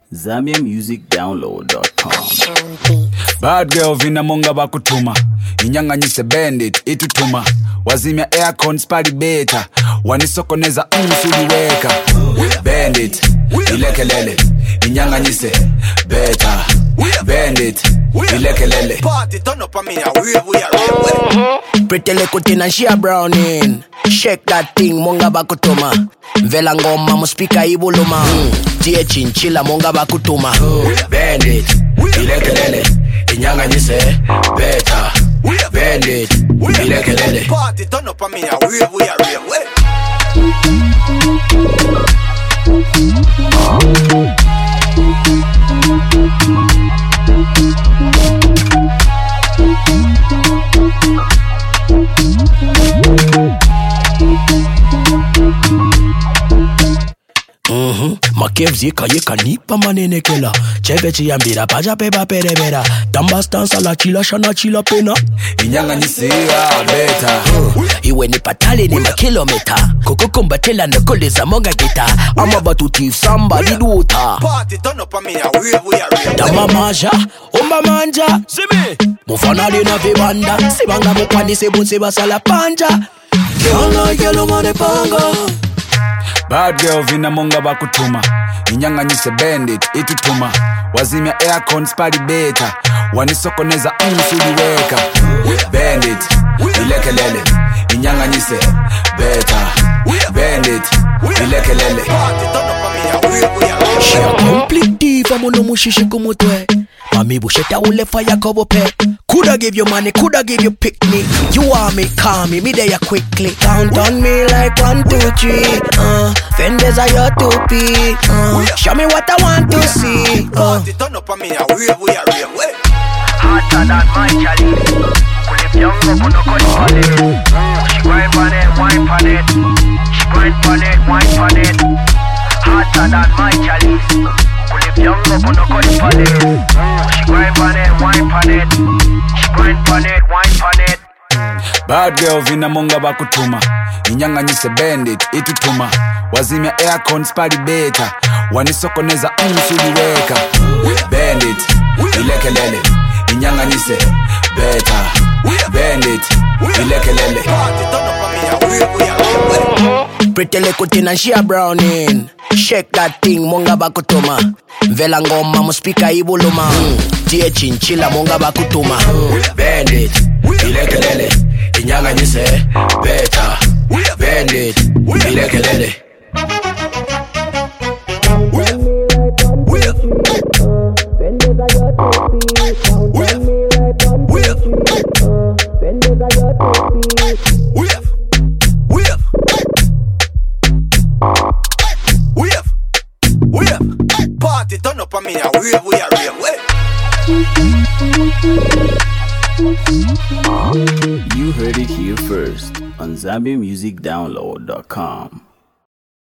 ZambiaMusicDownload.com. Bad girl vina monga bakutuma inyanganyise bandit itutuma wazimya aircon spari beta wanisokoneza suliweka bandit ilekelele inyanganyise beta bandit ilekelele party turn up on me a we are Pretty little thing and she a browning. Shake that thing, monga bakutuma. Vela ngoma muspika ibuluma. Tie chinchila monga bakutuma. Bandit ilekelele inyanganyise beta bandit ilekelele party turn up on me a we are Makevzi yeka nipa manenekela Cheve chiyambira paja peba perebera Tamba stanza la chila shana chila pena inyanganyise beta Iwe ni patali ni makilometa Kukukumbatela nakoleza monga gita I'm about to teach somebody duta party turn up on me a we are Tamba maja, umba manja Simi Mufana lina vibanda Sibanga mukwani sebu seba sala panja Kiona yelo mane panga Bad girl vina monga bakutuma inyanganyise bandit itutuma wazimya aircon spari beta wanisokoneza suliweka bandit ilekelele inyanganyise beta bandit ilekelele party turn up on me a we are She a complete diva mono mushishi kumutwe Mami busheta ule fire kobope Coulda give you money, coulda give you picnic You want me, call me there quickly Count on me like 1, 2, 3 Fenders are your toupee Show me what I want to see party turn up on me a we are Hotter than my chalice. Pull it young up on the cut for it. She grind on it, wine on it. She grind on it, wine on it. Hotter than my chalice. Pull it young up on the cut for it. She grind on it, wine on it. She grind on it, wine on it. Bad girl vina monga bakutuma inyanganyise bandit itutuma wazimya aircon spari beta wanisokoneza suliweka bandit ilekelele inyanganyise beta bandit ilekelele party turn up on me a we are Pretty little thing and she a browning Shake that thing monga bakutuma Vela ngoma muspika ibuluma Tie chinchila monga bakutuma bandit ilekelele inyanganyise beta bandit ilekelele party turn up on me a we are You heard it here first on ZambiaMusicDownload.com.